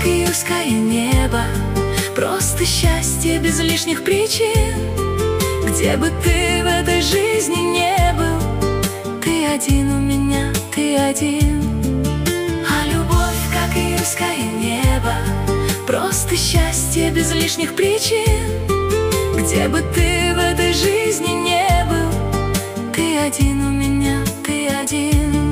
как июльское небо, просто счастье без лишних причин. Где бы ты в этой жизни не был, ты один у меня, ты один. А любовь, как июльское небо, просто счастье без лишних причин. Где бы ты в этой жизни не был, ты один у меня, ты один.